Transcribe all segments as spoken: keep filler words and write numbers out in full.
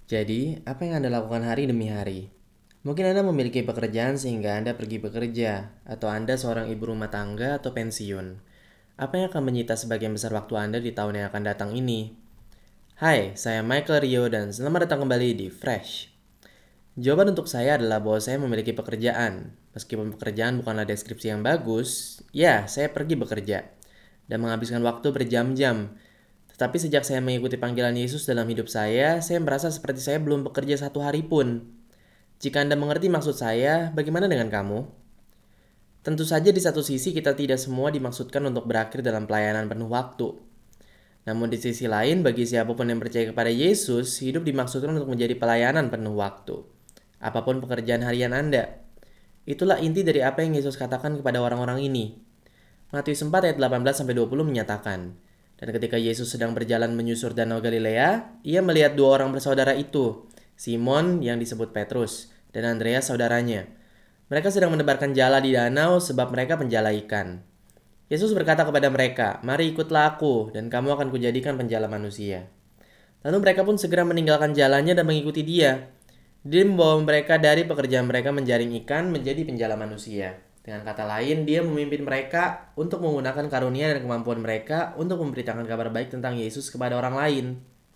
Jadi, apa yang Anda lakukan hari demi hari? Mungkin Anda memiliki pekerjaan sehingga Anda pergi bekerja, atau Anda seorang ibu rumah tangga atau pensiun. Apa yang akan menyita sebagian besar waktu Anda di tahun yang akan datang ini? Hai, saya Michael Rio dan selamat datang kembali di Fresh. Jawaban untuk saya adalah bahwa saya memiliki pekerjaan. Meskipun pekerjaan bukanlah deskripsi yang bagus, ya, saya pergi bekerja dan menghabiskan waktu berjam-jam. Tetapi sejak saya mengikuti panggilan Yesus dalam hidup saya, saya merasa seperti saya belum bekerja satu hari pun. Jika Anda mengerti maksud saya, bagaimana dengan kamu? Tentu saja di satu sisi kita tidak semua dimaksudkan untuk berakhir dalam pelayanan penuh waktu. Namun di sisi lain, bagi siapapun yang percaya kepada Yesus, hidup dimaksudkan untuk menjadi pelayanan penuh waktu. Apapun pekerjaan harian Anda. Itulah inti dari apa yang Yesus katakan kepada orang-orang ini. Matius empat ayat delapan belas sampai dua puluh menyatakan, dan ketika Yesus sedang berjalan menyusur danau Galilea, ia melihat dua orang bersaudara itu, Simon yang disebut Petrus, dan Andreas saudaranya. Mereka sedang menebarkan jala di danau sebab mereka penjala ikan. Yesus berkata kepada mereka, "Mari ikutlah aku, dan kamu akan kujadikan penjala manusia." Lalu mereka pun segera meninggalkan jalannya dan mengikuti dia. Dia membawa mereka dari pekerjaan mereka menjaring ikan menjadi penjala manusia. Dengan kata lain, dia memimpin mereka untuk menggunakan karunia dan kemampuan mereka untuk memberitakan kabar baik tentang Yesus kepada orang lain.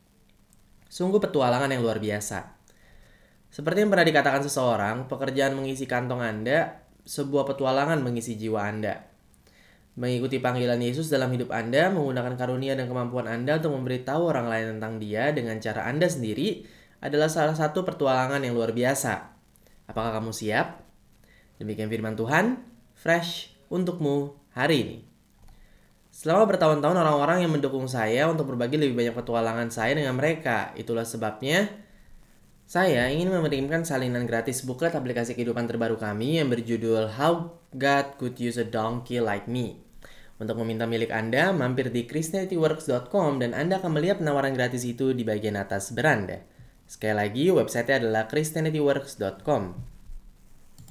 Sungguh petualangan yang luar biasa. Seperti yang pernah dikatakan seseorang, pekerjaan mengisi kantong Anda, sebuah petualangan mengisi jiwa Anda. Mengikuti panggilan Yesus dalam hidup Anda, menggunakan karunia dan kemampuan Anda untuk memberitahu orang lain tentang Dia dengan cara Anda sendiri adalah salah satu pertualangan yang luar biasa. Apakah kamu siap? Demikian firman Tuhan, fresh untukmu hari ini. Selama bertahun-tahun orang-orang yang mendukung saya untuk berbagi lebih banyak petualangan saya dengan mereka. Itulah sebabnya saya ingin mengirimkan salinan gratis buklet aplikasi kehidupan terbaru kami yang berjudul How God Could Use a Donkey Like Me. Untuk meminta milik Anda, mampir di christianityworks dot com dan Anda akan melihat penawaran gratis itu di bagian atas beranda. Sekali lagi, websitenya adalah christianityworks dot com.